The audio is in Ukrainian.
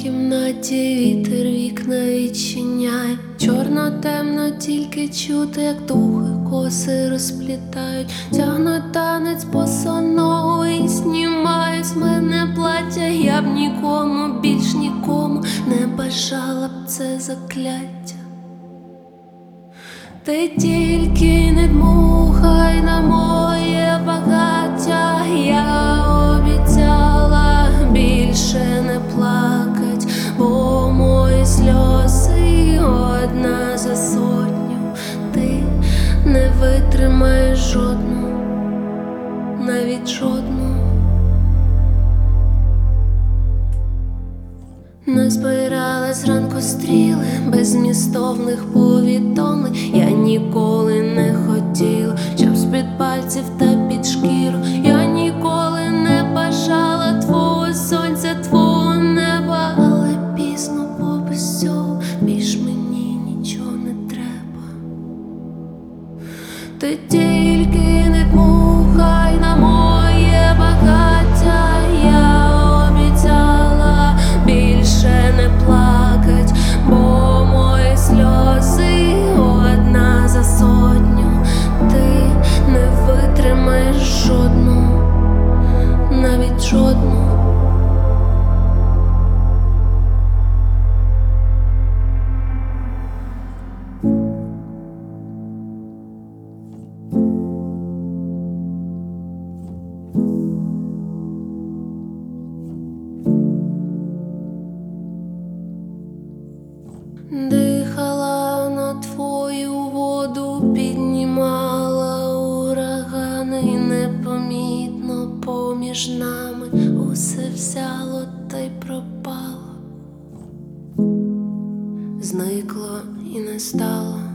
кімнаті вітер вікна відчиняє. Чорно темно, тільки чути, як духи коси розплітають. Тягнуть танець босоного і знімають з мене плаття. Я б нікому, більш нікому не бажала б це закляття. Ти тільки не дмухай на моє багаття. Я обіцяла більше не плакать, бо мої сльози одна за сотню. Ти не витримаєш жодну, навіть жодну. Назбирала зранку стріли беззмістовних повідомлень. Я ніколи не хотіла, щоб з-під пальців та під шкіру. Я ніколи не бажала твого сонця, твого неба. Але пізно, бо без цього більш мені нічого не треба. Ти тільки не дмухай на моє багаття. Я обіцяла більше не плакать, бо мої сльози одна за сотню. Ти не витримаєш жодну, навіть жодну. Дихала на твою воду, піднімала урагани, і непомітно поміж нами усе взяло та й пропало, зникло і не стало.